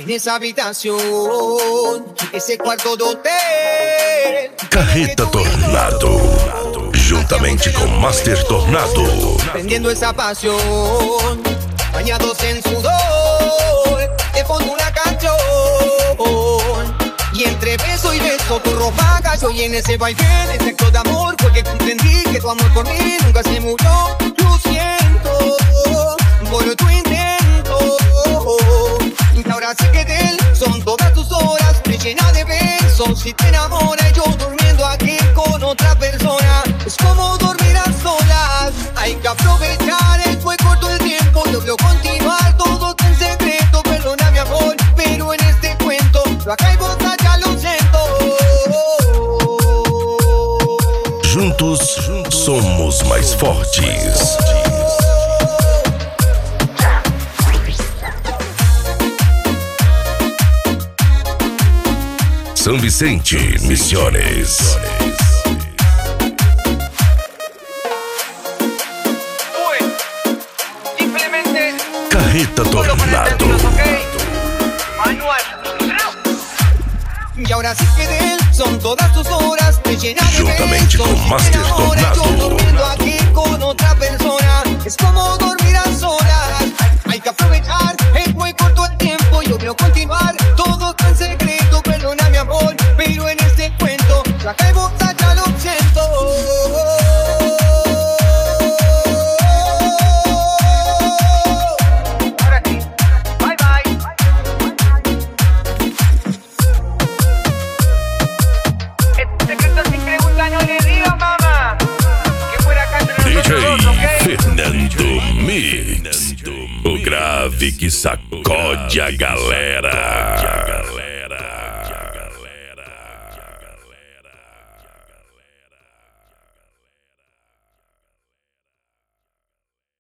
en esa habitación, ese cuarto de hotel. Carreta Tornado, juntamente com Master Tornado. Prendiendo esa pasión, bañados en sudor, de fondo una canción. Y entre beso y beso tu ropa cayó, y en ese baile, ese acto de amor, fue que comprendí que tu amor por mí nunca se murió. Lo siento por tu intento, y ahora sé que de él son todas tus horas, me llena de besos y te enamora. Y yo durmiendo aquí con otra persona, es como dormir a solas. Hay que aprovechar, fue corto el tiempo, yo quiero continuar todo en secreto. Perdona mi amor, pero en este cuento lo acá y boca ya lo siento. Juntos somos mais fortes. São Vicente, Misiones. Carreta Tornado. Y ahora sí que de él son todas tus horas, te llena de juntamente besos, com Master Tornado. Yo durmiendo aquí con otra persona, es como dormir a solas. Hay que aprovechar, es muy corto el tiempo, yo quiero continuar todo está en secreto. Perdona mi amor, pero en este cuento la que bota ya lo siento. Ahora sí, bye bye. Este secreto sin pregunta no le digas, mamá. Que fuera acá entre nosotros, DJ ¿ok? Fernando Mix, o grave que sacode a galera.